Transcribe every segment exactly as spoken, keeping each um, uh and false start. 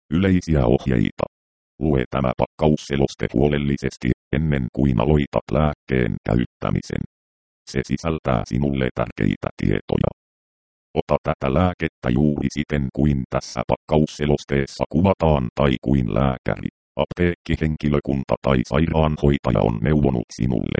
Yleisiä ohjeita. Lue tämä pakkausseloste huolellisesti ennen kuin aloitat lääkkeen käyttämisen. Se sisältää sinulle tärkeitä tietoja. Ota tätä lääkettä juuri siten kuin tässä pakkausselosteessa kuvataan tai kuin lääkäri, apteekkihenkilökunta tai sairaanhoitaja on neuvonut sinulle.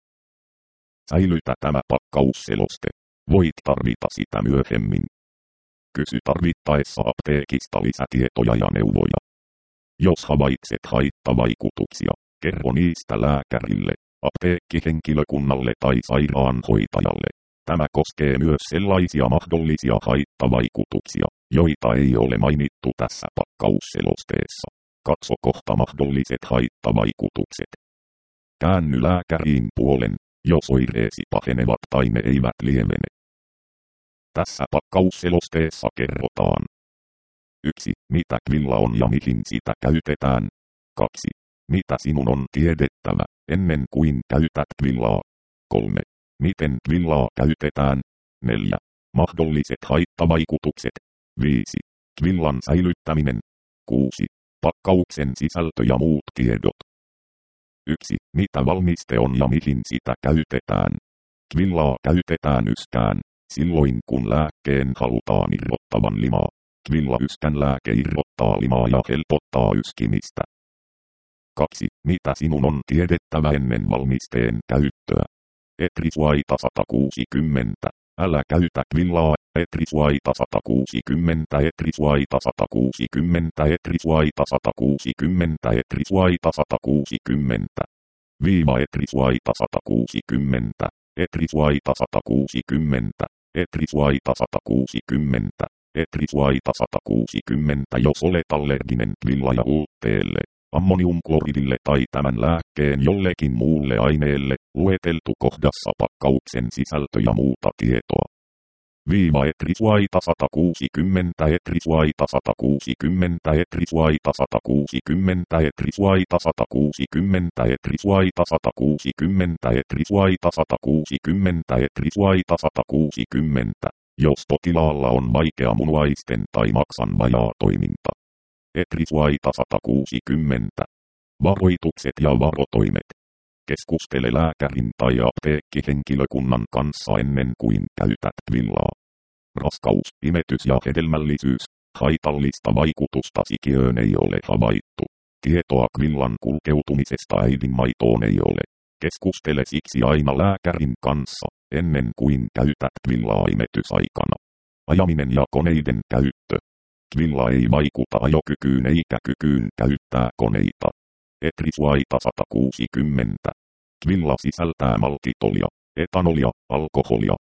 Säilytä tämä pakkausseloste. Voit tarvita sitä myöhemmin. Kysy tarvittaessa apteekista lisätietoja ja neuvoja. Jos havaitset haittavaikutuksia, kerro niistä lääkärille, apteekkihenkilökunnalle tai sairaanhoitajalle. Tämä koskee myös sellaisia mahdollisia haittavaikutuksia, joita ei ole mainittu tässä pakkausselosteessa. Katso kohta mahdolliset haittavaikutukset. Käänny lääkäriin puolen, jos oireesi pahenevat tai ne eivät lievene. Tässä pakkausselosteessa kerrotaan. yksi. Mitä kvilla on ja mihin sitä käytetään. kaksi. Mitä sinun on tiedettävä ennen kuin käytät kvillaa. kolme. Miten kvillaa käytetään. neljä. Mahdolliset haittavaikutukset. viisi. Kvillan säilyttäminen. kuusi. Pakkauksen sisältö ja muut tiedot. yksi. Mitä valmiste on ja mihin sitä käytetään. Kvillaa käytetään yskään, silloin kun lääkkeen halutaan irrottavan limaa. Kvilla yskän lääke irrottaa limaa ja helpottaa yskimistä. kaksi. Mitä sinun on tiedettävä ennen valmisteen käyttöä. Etrisuaita sata kuusikymmentä. Älä käytä kvillaa. Etrisuaita sata kuusikymmentä. Etrisuaita sata kuusikymmentä. Etrisuaita sata kuusikymmentä. Etrisuaita sata kuusikymmentä. Viiva etrisuaita sata kuusikymmentä. Etrisuaita sata kuusikymmentä. Etrisuaita sata kuusikymmentä. Etrisuaita sata kuusikymmentä. Jos olet allerginen kvilla ja ulteelle, ammoniumkloridille tai tämän lääkkeen jollekin muulle aineelle, lueteltu kohdassa pakkauksen sisältö ja muuta tietoa. Viiva etrisuaita sata kuusikymmentä. Etrisuaita sata kuusikymmentä. Etrisuaita sata kuusikymmentä. Etrisuaita sata kuusikymmentä. Etrisuaita sata kuusikymmentä. Etrisuaita sata kuusikymmentä. Etrisuaita sata kuusikymmentä. Jos potilaalla on vaikea munuaisten tai maksan vajaatoiminta. Etrisuaita sata kuusikymmentä. Varoitukset ja varotoimet. Keskustele lääkärin tai apteekkihenkilökunnan kanssa ennen kuin käytät kvillaa. Raskaus, imetys ja hedelmällisyys. Haitallista vaikutusta sikiöön ei ole havaittu. Tietoa kvillan kulkeutumisesta äidinmaitoon ei ole. Keskustele siksi aina lääkärin kanssa, ennen kuin käytät kvillaa imetysaikana. Ajaminen ja koneiden käyttö. Kvilla ei vaikuta ajokykyyn eikä kykyyn käyttää koneita. Etrisuaita sata kuusikymmentä. Kvilla sisältää maltitolia, etanolia, alkoholia,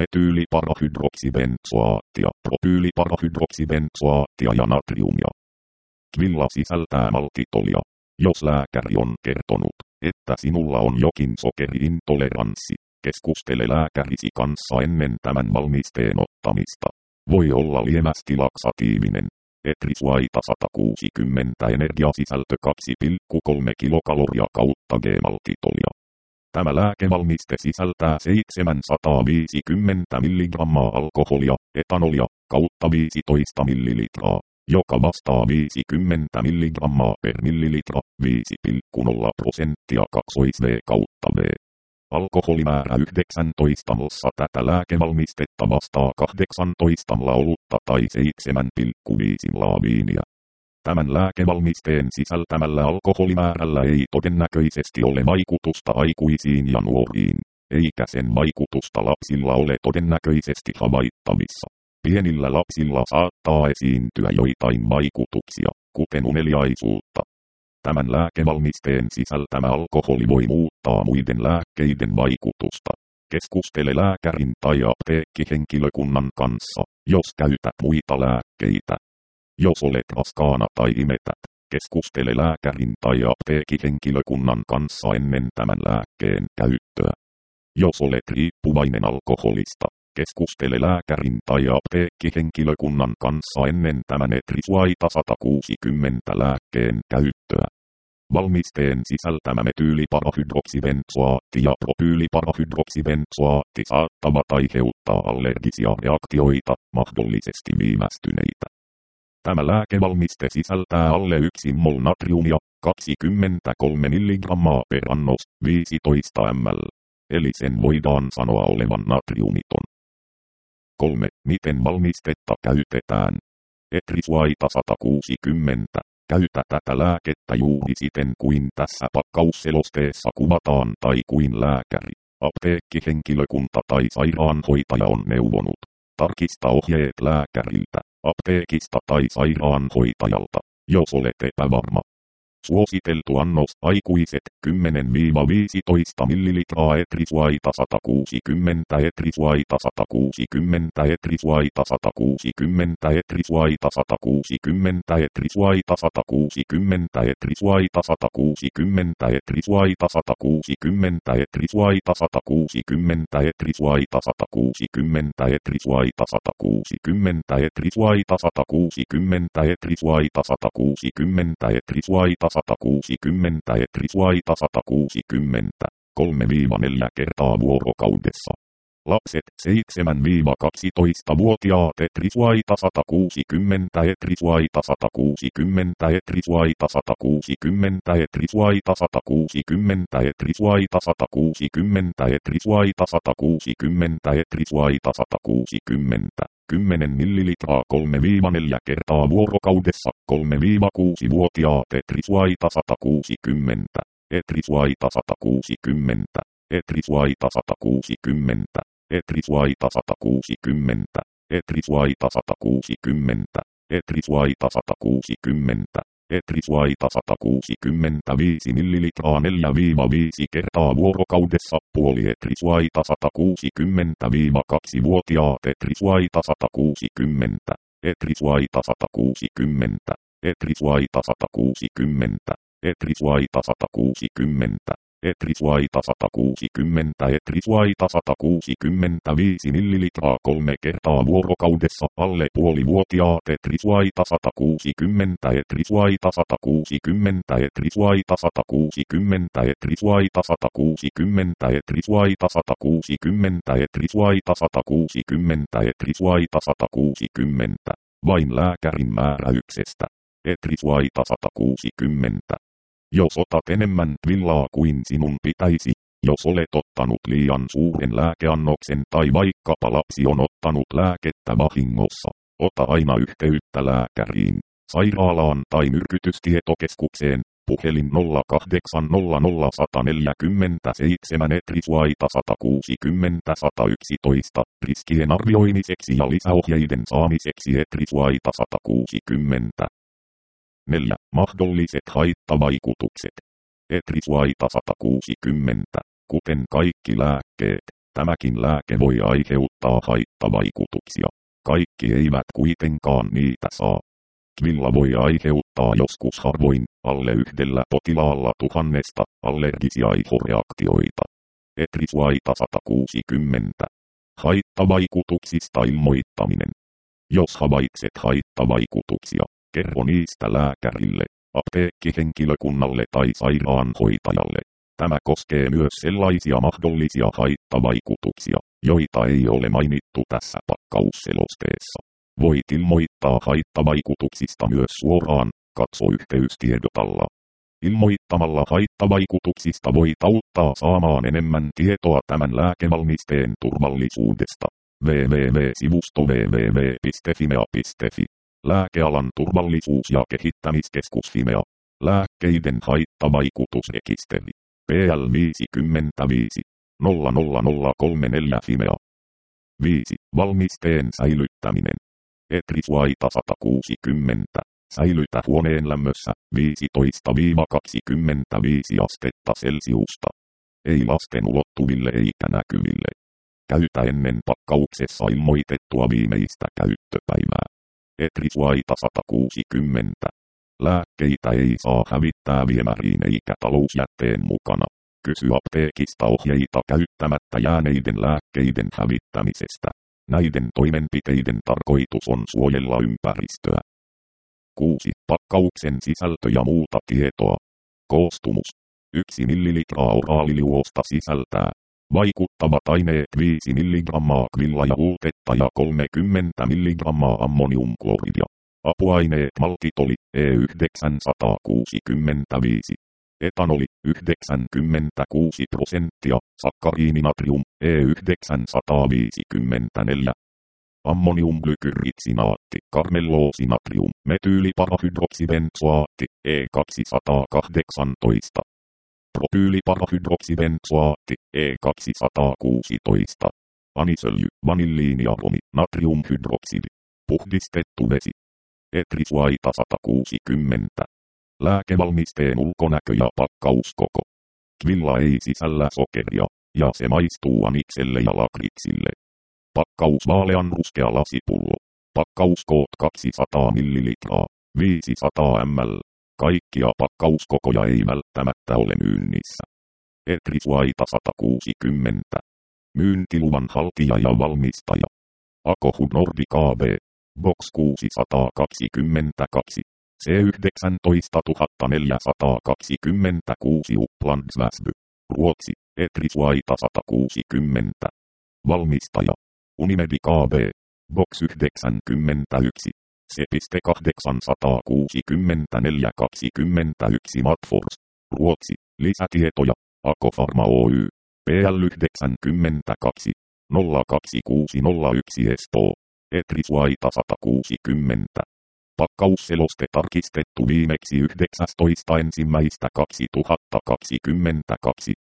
metyyliparahydroksibenzoaattia, propyyliparahydroksibenzoaattia ja natriumia. Kvilla sisältää maltitolia. Jos lääkäri on kertonut, että sinulla on jokin sokeriintoleranssi, keskustele lääkärisi kanssa ennen tämän valmisteen ottamista. Voi olla lievästi laksatiivinen. Etrisuaita sata kuusikymmentä energiasisältö kaksi pilkku kolme kilokaloria kautta G-maltitolia. Tämä lääkevalmiste sisältää seitsemänsataaviisikymmentä milligrammaa alkoholia, etanolia, kautta viisitoista millilitraa, joka vastaa viisikymmentä milligrammaa per millilitra, viisi pilkku nolla prosenttia kaksois V kautta V. Alkoholimäärä yhdeksäntoista ml tätä lääkevalmistetta vastaa kahdeksantoista ml olutta tai seitsemän pilkku viisi ml viiniä. Tämän lääkevalmisteen sisältämällä alkoholimäärällä ei todennäköisesti ole vaikutusta aikuisiin ja nuoriin, eikä sen vaikutusta lapsilla ole todennäköisesti havaittavissa. Pienillä lapsilla saattaa esiintyä joitain vaikutuksia, kuten uneliaisuutta. Tämän lääkevalmisteen sisältämä alkoholi voi muuttaa muiden lääkkeiden vaikutusta. Keskustele lääkärin tai apteekkihenkilökunnan kanssa, jos käytät muita lääkkeitä. Jos olet raskaana tai imetät, keskustele lääkärin tai apteekkihenkilökunnan kanssa ennen tämän lääkkeen käyttöä. Jos olet riippuvainen alkoholista, keskustele lääkärin tai apteekkihenkilökunnan kanssa ennen tämän etrisuaita sata kuusikymmentä lääkkeen käyttöä. Valmisteen sisältämä metyyliparahydroksibenzoaatti ja propyyliparahydroksibenzoaatti saattavat aiheuttaa allergisia reaktioita, mahdollisesti viivästyneitä. Tämä lääkevalmiste sisältää alle yksi mol natriumia, kaksikymmentäkolme milligrammaa per annos, viisitoista millilitraa. Eli sen voidaan sanoa olevan natriumiton. kolme. Miten valmistetta käytetään? Etrisuaita sata kuusikymmentä. Käytä tätä lääkettä juuri siten kuin tässä pakkausselosteessa kuvataan tai kuin lääkäri, apteekkihenkilökunta tai sairaanhoitaja on neuvonut. Tarkista ohjeet lääkäriltä, apteekista tai sairaanhoitajalta, jos olet epävarma. Suositeltu annos aikuiset kymmenen viisitoista millilitraa etrisuaita sata kuusikymmentä etrisuaita sata kuusikymmentä etrisuaita sata kuusikymmentä etrisuaita sata kuusikymmentä etrisuaita sata kuusikymmentä etrisuaita sata kuusikymmentä etrisuaita sata kuusikymmentä etrisuaita sata kuusikymmentä etrisuaita sata kuusikymmentä etrisuaita sata kuusikymmentä etrisuaita sata kuusikymmentä etrisuaita sata kuusikymmentä etrisuaita sata kuusikymmentä etrisuaita sata kuusikymmentä, kolme neljä kertaa vuorokaudessa. Lapset seitsemän kaksitoista-vuotiaat etrisuaita sata kuusikymmentä etrisuaita sata kuusikymmentä etrisuaita sata kuusikymmentä etrisuaita sata kuusikymmentä etrisuaita sata kuusikymmentä etrisuaita sata kuusikymmentä etrisuaita sata kuusikymmentä. kymmenen millilitraa kolme neljä kertaa vuorokaudessa, kolme kuusi-vuotiaat etrisuaita sata kuusikymmentä, etrisuaita sata kuusikymmentä, etrisuaita sata kuusikymmentä, etrisuaita sata kuusikymmentä, etrisuaita sata kuusikymmentä, etrisuaita sata kuusikymmentä, etrisuaita sata kuusikymmentäviisi millilitraa neljä viisi kertaa vuorokaudessa, puoli etrisuaita sata kuusikymmentä kaksi-vuotiaat etrisuaita sata kuusikymmentä, etrisuaita sata kuusikymmentä, etrisuaita sata kuusikymmentä, etrisuaita sata kuusikymmentä, etrisuaita sata kuusikymmentä, etrisuaita sata kuusikymmentäviisi millilitraa kolme kertaa vuorokaudessa, alle puolivuotiaat etrisuaita sata kuusikymmentä, etrisuaita sata kuusikymmentä, etrisuaita sata kuusikymmentä, etrisuaita sata kuusikymmentä, etrisuaita sata kuusikymmentä, etrisuaita sata kuusikymmentä, etrisuaita sata kuusikymmentä, vain lääkärin määräyksestä, etrisuaita sata kuusikymmentä. Jos otat enemmän villaa kuin sinun pitäisi, jos olet ottanut liian suuren lääkeannoksen tai vaikkapa lapsi on ottanut lääkettä vahingossa, ota aina yhteyttä lääkäriin, sairaalaan tai myrkytystietokeskukseen, puhelin nolla kahdeksan nolla nolla yksi neljä seitsemän etrisuaita sata kuusikymmentä sata yksitoista, riskien arvioimiseksi ja lisäohjeiden saamiseksi etrisuaita sata kuusikymmentä. neljä. Mahdolliset haittavaikutukset. Etrisuaita sata kuusikymmentä. Kuten kaikki lääkkeet, tämäkin lääke voi aiheuttaa haittavaikutuksia. Kaikki eivät kuitenkaan niitä saa. Kvilla voi aiheuttaa joskus harvoin, alle yhdellä potilaalla tuhannesta, allergisia ihoreaktioita. Etrisuaita sata kuusikymmentä. Haittavaikutuksista ilmoittaminen. Jos havaitset haittavaikutuksia, kerro niistä lääkärille, apteekkihenkilökunnalle tai sairaanhoitajalle. Tämä koskee myös sellaisia mahdollisia haittavaikutuksia, joita ei ole mainittu tässä pakkausselosteessa. Voit ilmoittaa haittavaikutuksista myös suoraan, katso yhteystiedot alla. Ilmoittamalla haittavaikutuksista voit auttaa saamaan enemmän tietoa tämän lääkevalmisteen turvallisuudesta. www-sivusto www piste fimea piste fi. Lääkealan turvallisuus- ja kehittämiskeskus Fimea. Lääkkeiden haittavaikutusrekisteri. P L viisikymmentäviisi nolla nolla nolla kolme neljä Fimea. viisi. Valmisteen säilyttäminen. Etrisuaita sata kuusikymmentä. Säilytä huoneen lämmössä viisitoista kaksikymmentäviisi astetta Celsiusta. Ei lasten ulottuville eikä näkyville. Käytä ennen pakkauksessa ilmoitettua viimeistä käyttöpäivää. Etrisuaita sata kuusikymmentä. Lääkkeitä ei saa hävittää viemäriin eikä talousjätteen mukana. Kysy apteekista ohjeita käyttämättä jääneiden lääkkeiden hävittämisestä. Näiden toimenpiteiden tarkoitus on suojella ympäristöä. kuusi. Pakkauksen sisältö ja muuta tietoa. Koostumus. yksi millilitraa oraaliliuosta sisältää vaikuttavat aineet viisi milligrammaa kvilla ja uutetta ja kolmekymmentä milligrammaa ammoniumkloridia. Apuaineet maltitoli E yhdeksänsataakuusikymmentäviisi. Etanoli yhdeksänkymmentäkuusi prosenttia, sakkariininatrium E yhdeksänsataaviisikymmentäneljä. Ammoniumglykyritsinaatti, karmelloosinatrium, metyyliparahydroksibenzoaatti, E kaksisataakahdeksantoista. Propyyliparahydroksibenzoaatti, E kaksisataakuusitoista. Anisöljy, vanilliiniaromi, natriumhydroksidi. Puhdistettu vesi. Etrisuaita sata kuusikymmentä. Lääkevalmisteen ulkonäkö ja pakkauskoko. Kvilla ei sisällä sokeria, ja se maistuu anikselle ja lakritsille. Pakkaus vaalean ruskea lasipullo. Pakkauskoot kaksisataa millilitraa, viisisataa millilitraa. Kaikkia pakkauskokoja ei välttämättä ole myynnissä. Etrisuaita sata kuusikymmentä. Myyntiluvan haltija ja valmistaja. Akohud Nordic A B. Box kuusisataakaksikymmentäkaksi. C yhdeksäntoistatuhattaneljäsataakaksikymmentäkuusi Upplands Väsby. Ruotsi. Etrisuaita sata kuusikymmentä. Valmistaja. Unimedic A B. Box yhdeksänkymmentäyksi. C kahdeksansataakuusikymmentäneljä kaksikymmentäyksi Matfors. Ruotsi. Lisätietoja. Akofarma Oy. P L yhdeksänkymmentäkaksi. nolla kaksi kuusi nolla yksi Espoo. Etrisuaita sata kuusikymmentä. Pakkausseloste tarkistettu viimeksi yhdeksästoista ensimmäistä kaksituhattakaksikymmentäkaksi.